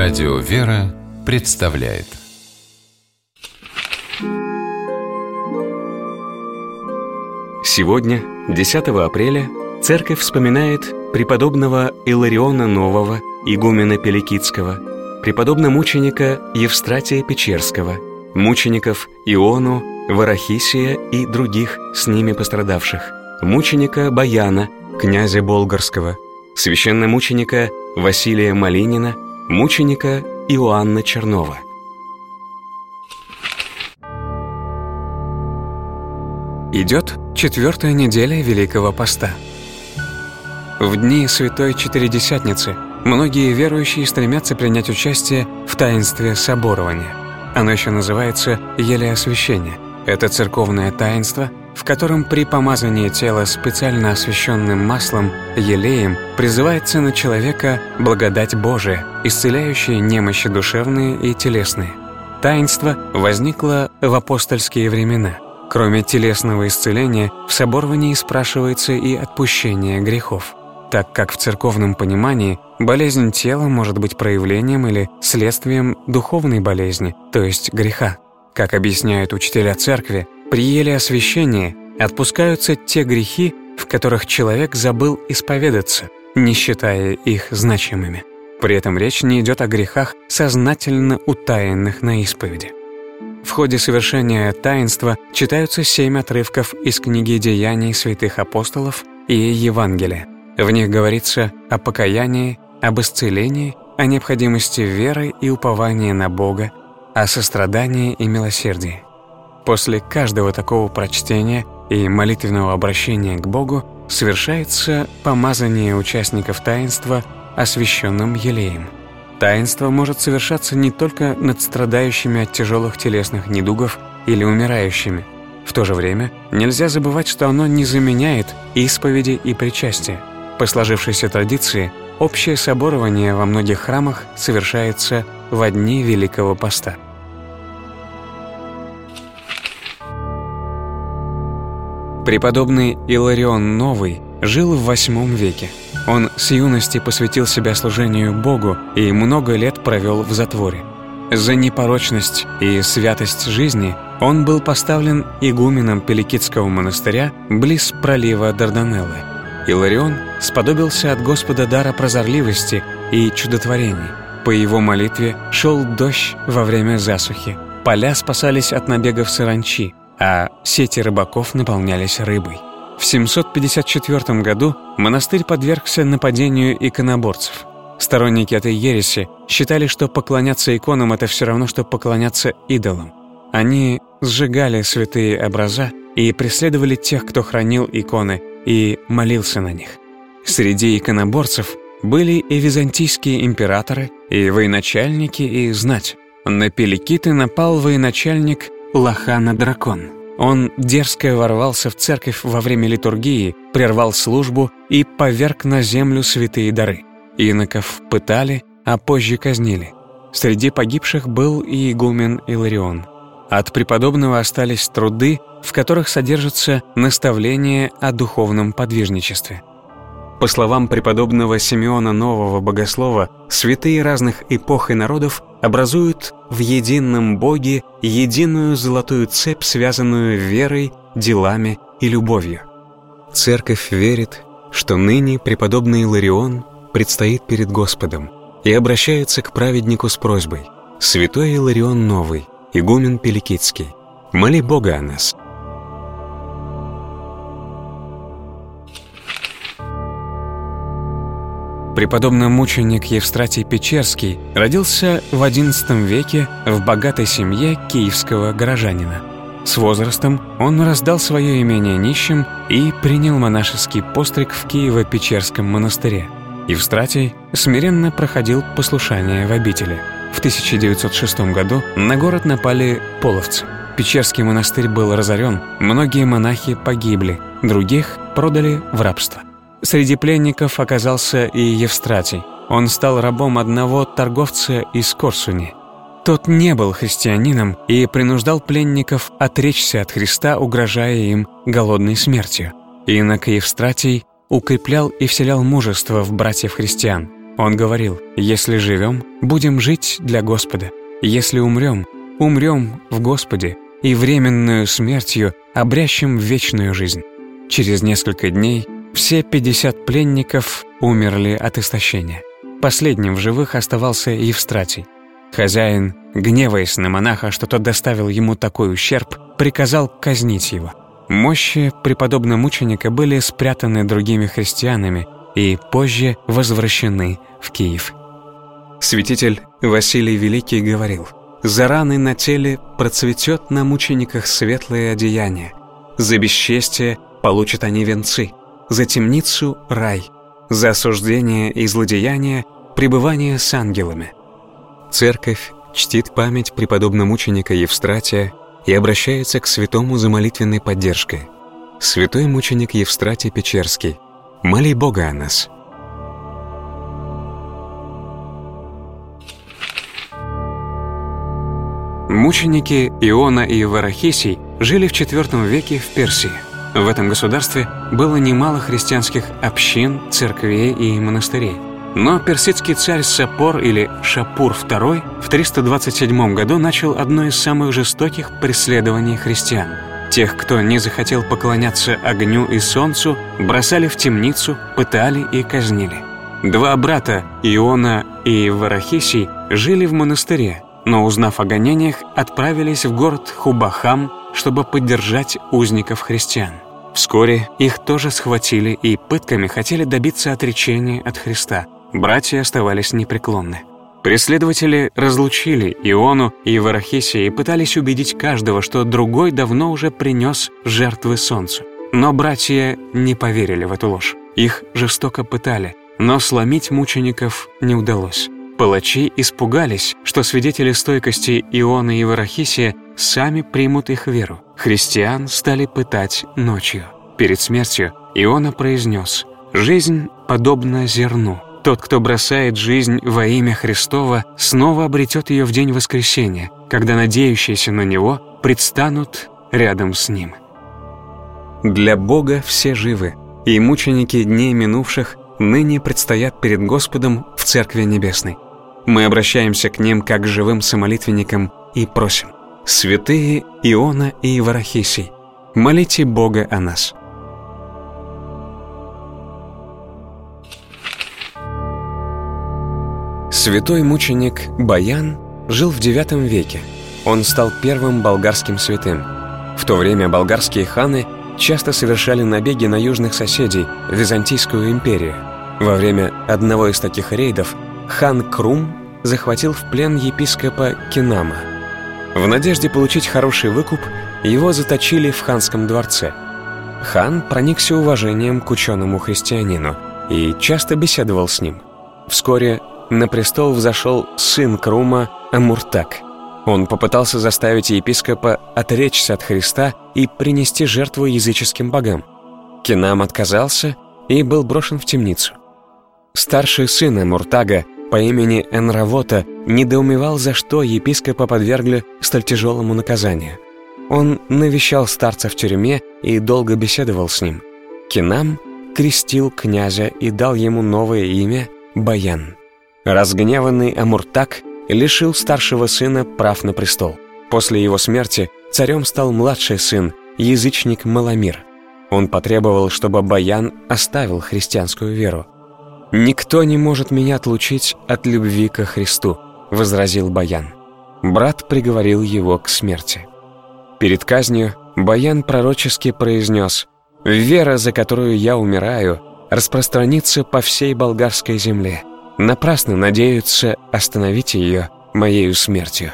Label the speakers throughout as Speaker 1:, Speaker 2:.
Speaker 1: Радио «Вера» представляет.
Speaker 2: Сегодня, 10 апреля, Церковь вспоминает преподобного Илариона Нового, игумена Пеликидского, преподобно-мученика Евстратия Печерского, мучеников Иону, Варахисия и других с ними пострадавших, мученика Баяна, князя Болгарского, священномученика Василия Малинина, мученика Иоанна Чернова. Идет 4-я неделя Великого Поста. В дни Святой Четыредесятницы многие верующие стремятся принять участие в таинстве соборования. Оно еще называется елеосвящение. Это церковное таинство, в котором при помазании тела специально освященным маслом, елеем, призывается на человека благодать Божия, исцеляющая немощи душевные и телесные. Таинство возникло в апостольские времена. Кроме телесного исцеления, в соборовании спрашивается и отпущение грехов, так как в церковном понимании болезнь тела может быть проявлением или следствием духовной болезни, то есть греха. Как объясняют учителя церкви, при елеосвящении отпускаются те грехи, в которых человек забыл исповедаться, не считая их значимыми. При этом речь не идет о грехах, сознательно утаенных на исповеди. В ходе совершения таинства читаются 7 отрывков из книги «Деяний святых апостолов» и Евангелия. В них говорится о покаянии, об исцелении, о необходимости веры и упования на Бога, о сострадании и милосердии. После каждого такого прочтения и молитвенного обращения к Богу совершается помазание участников таинства освященным елеем. Таинство может совершаться не только над страдающими от тяжелых телесных недугов или умирающими. В то же время нельзя забывать, что оно не заменяет исповеди и причастия. По сложившейся традиции, общее соборование во многих храмах совершается во дни Великого Поста. Преподобный Иларион Новый жил в VIII веке. Он с юности посвятил себя служению Богу и много лет провел в затворе. За непорочность и святость жизни он был поставлен игуменом Пеликидского монастыря близ пролива Дарданеллы. Иларион сподобился от Господа дара прозорливости и чудотворений. По его молитве шел дождь во время засухи, поля спасались от набегов саранчи, а сети рыбаков наполнялись рыбой. В 754 году монастырь подвергся нападению иконоборцев. Сторонники этой ереси считали, что поклоняться иконам — это все равно, что поклоняться идолам. Они сжигали святые образа и преследовали тех, кто хранил иконы и молился на них. Среди иконоборцев были и византийские императоры, и военачальники, и знать. На Пеликиты напал военачальник Лохана-дракон. Он дерзко ворвался в церковь во время литургии, прервал службу и поверг на землю святые дары. Иноков пытали, а позже казнили. Среди погибших был и игумен Иларион. От преподобного остались труды, в которых содержатся наставления о духовном подвижничестве. По словам преподобного Симеона Нового Богослова, святые разных эпох и народов образуют в едином Боге единую золотую цепь, связанную верой, делами и любовью. Церковь верит, что ныне преподобный Иларион предстоит перед Господом и обращается к праведнику с просьбой: «Святой Иларион Новый, игумен Пеликидский, моли Бога о нас». Преподобно-мученик Евстратий Печерский родился в XI веке в богатой семье киевского горожанина. С возрастом он раздал свое имение нищим и принял монашеский постриг в Киево-Печерском монастыре. Евстратий смиренно проходил послушание в обители. В 1906 году на город напали половцы. Печерский монастырь был разорен, многие монахи погибли, других продали в рабство. Среди пленников оказался и Евстратий. Он стал рабом одного торговца из Корсуни. Тот не был христианином и принуждал пленников отречься от Христа, угрожая им голодной смертью. Инок Евстратий укреплял и вселял мужество в братьев-христиан. Он говорил: «Если живем, будем жить для Господа. Если умрем, умрем в Господе и временную смертью обрящем в вечную жизнь». Через несколько дней все 50 пленников умерли от истощения. Последним в живых оставался Евстратий. Хозяин, гневаясь на монаха, что тот доставил ему такой ущерб, приказал казнить его. Мощи преподобно-мученика были спрятаны другими христианами и позже возвращены в Киев. Святитель Василий Великий говорил: «За раны на теле процветет на мучениках светлое одеяние, за бесчестие получат они венцы, за темницу — рай, за осуждение и злодеяние — пребывание с ангелами». Церковь чтит память преподобно-мученика Евстратия и обращается к святому за молитвенной поддержкой. Святой мученик Евстратий Печерский, моли Бога о нас. Мученики Иона и Варахисий жили в IV веке в Персии. В этом государстве было немало христианских общин, церквей и монастырей. Но персидский царь Сапор или Шапур II в 327 году начал одно из самых жестоких преследований христиан. Тех, кто не захотел поклоняться огню и солнцу, бросали в темницу, пытали и казнили. Два брата, Иона и Варахисий, жили в монастыре, но, узнав о гонениях, отправились в город Хубахам, чтобы поддержать узников христиан. Вскоре их тоже схватили и пытками хотели добиться отречения от Христа. Братья оставались непреклонны. Преследователи разлучили Иону и Варахисия и пытались убедить каждого, что другой давно уже принес жертвы солнцу. Но братья не поверили в эту ложь. Их жестоко пытали, но сломить мучеников не удалось. Палачи испугались, что свидетели стойкости Ионы и Варахисия сами примут их веру. Христиан стали пытать ночью. Перед смертью Иона произнес: «Жизнь подобна зерну. Тот, кто бросает жизнь во имя Христова, снова обретет ее в день воскресения, когда надеющиеся на Него предстанут рядом с Ним». Для Бога все живы, и мученики дней минувших ныне предстоят перед Господом в Церкви Небесной. Мы обращаемся к ним как к живым самолитвенникам и просим: «Святые Иона и Варахисий, молите Бога о нас». Святой мученик Баян жил в IX веке. Он стал первым болгарским святым. В то время болгарские ханы часто совершали набеги на южных соседей, Византийскую империю. Во время одного из таких рейдов хан Крум захватил в плен епископа Кинама. В надежде получить хороший выкуп, его заточили в ханском дворце. Хан проникся уважением к ученому христианину и часто беседовал с ним. Вскоре на престол взошел сын Крума Амуртак. Он попытался заставить епископа отречься от Христа и принести жертву языческим богам. Кинам отказался и был брошен в темницу. Старший сын Амуртага по имени Энравота недоумевал, за что епископа подвергли столь тяжелому наказанию. Он навещал старца в тюрьме и долго беседовал с ним. Кинам крестил князя и дал ему новое имя Баян. Разгневанный Амуртак лишил старшего сына прав на престол. После его смерти царем стал младший сын, язычник Маламир. Он потребовал, чтобы Баян оставил христианскую веру. «Никто не может меня отлучить от любви ко Христу», — возразил Баян. Брат приговорил его к смерти. Перед казнью Баян пророчески произнес: «Вера, за которую я умираю, распространится по всей болгарской земле. Напрасно надеются остановить ее моею смертью».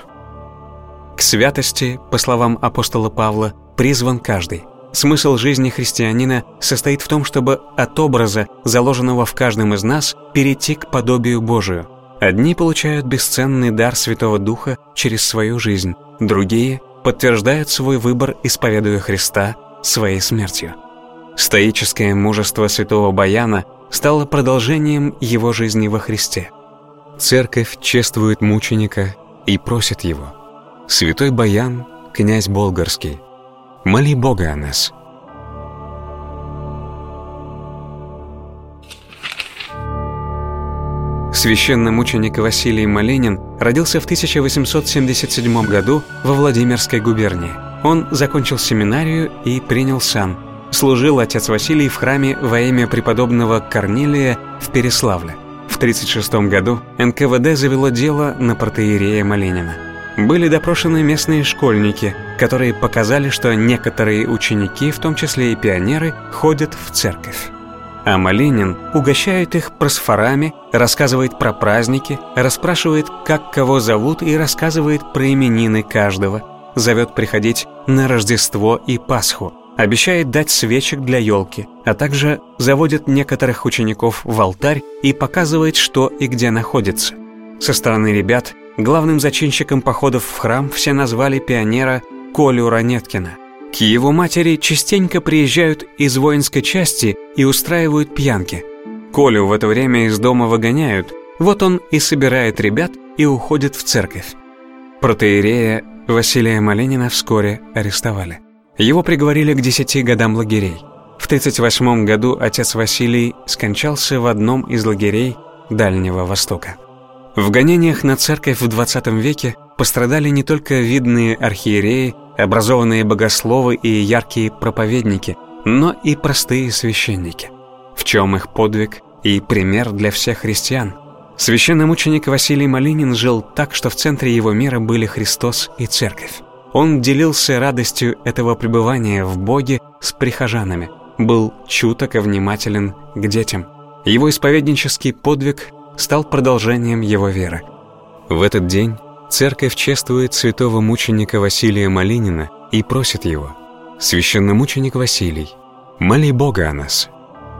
Speaker 2: К святости, по словам апостола Павла, призван каждый. Смысл жизни христианина состоит в том, чтобы от образа, заложенного в каждом из нас, перейти к подобию Божию. Одни получают бесценный дар Святого Духа через свою жизнь, другие подтверждают свой выбор, исповедуя Христа своей смертью. Стоическое мужество святого Баяна стало продолжением его жизни во Христе. Церковь чествует мученика и просит его: «Святой Баян, князь болгарский, моли Бога о нас». Священномученик Василий Малинин родился в 1877 году во Владимирской губернии. Он закончил семинарию и принял сан. Служил отец Василий в храме во имя преподобного Корнилия в Переславле. В 1936 году НКВД завело дело на протоиерея Малинина. Были допрошены местные школьники, которые показали, что некоторые ученики, в том числе и пионеры, ходят в церковь. А Малинин угощает их просфорами, рассказывает про праздники, расспрашивает, как кого зовут, и рассказывает про именины каждого, зовет приходить на Рождество и Пасху, обещает дать свечек для елки, а также заводит некоторых учеников в алтарь и показывает, что и где находится. Со стороны ребят главным зачинщиком походов в храм все назвали пионера Колю Ранеткина. К его матери частенько приезжают из воинской части и устраивают пьянки. Колю в это время из дома выгоняют, вот он и собирает ребят и уходит в церковь. Протоиерея Василия Малинина вскоре арестовали. Его приговорили к 10 годам лагерей. В 1938 году отец Василий скончался в одном из лагерей Дальнего Востока. В гонениях на церковь в XX веке пострадали не только видные архиереи, образованные богословы и яркие проповедники, но и простые священники. В чем их подвиг и пример для всех христиан? Священномученик Василий Малинин жил так, что в центре его мира были Христос и церковь. Он делился радостью этого пребывания в Боге с прихожанами, был чуток и внимателен к детям. Его исповеднический подвиг стал продолжением его веры. В этот день церковь чествует святого мученика Василия Малинина и просит его: «Священномученик Василий, моли Бога о нас».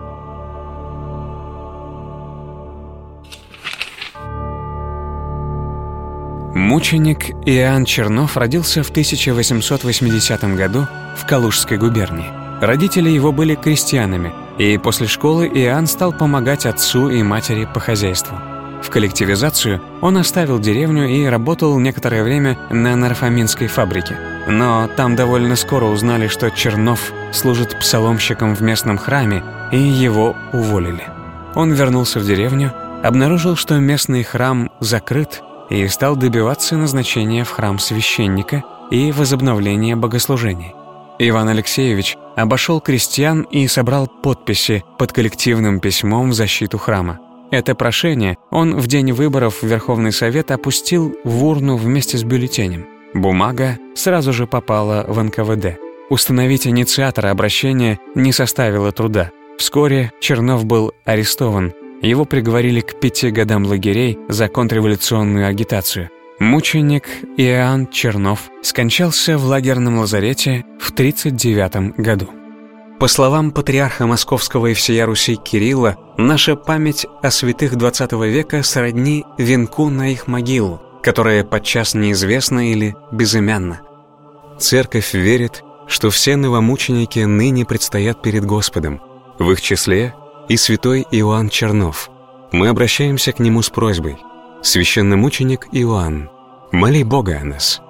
Speaker 2: Мученик Иоанн Чернов родился в 1880 году в Калужской губернии. Родители его были крестьянами, и после школы Иоанн стал помогать отцу и матери по хозяйству. В коллективизацию он оставил деревню и работал некоторое время на нарфаминской фабрике. Но там довольно скоро узнали, что Чернов служит псаломщиком в местном храме, и его уволили. Он вернулся в деревню, обнаружил, что местный храм закрыт, и стал добиваться назначения в храм священника и возобновления богослужений. Иван Алексеевич обошел крестьян и собрал подписи под коллективным письмом в защиту храма. Это прошение он в день выборов в Верховный Совет опустил в урну вместе с бюллетенем. Бумага сразу же попала в НКВД. Установить инициатора обращения не составило труда. Вскоре Чернов был арестован. Его приговорили к 5 годам лагерей за контрреволюционную агитацию. Мученик Иоанн Чернов скончался в лагерном лазарете в 1939 году. По словам патриарха Московского и всея Руси Кирилла, наша память о святых XX века сродни венку на их могилу, которая подчас неизвестна или безымянна. Церковь верит, что все новомученики ныне предстоят перед Господом, в их числе и святой Иоанн Чернов. Мы обращаемся к нему с просьбой: «Священномученик Иоанн, моли Бога о нас».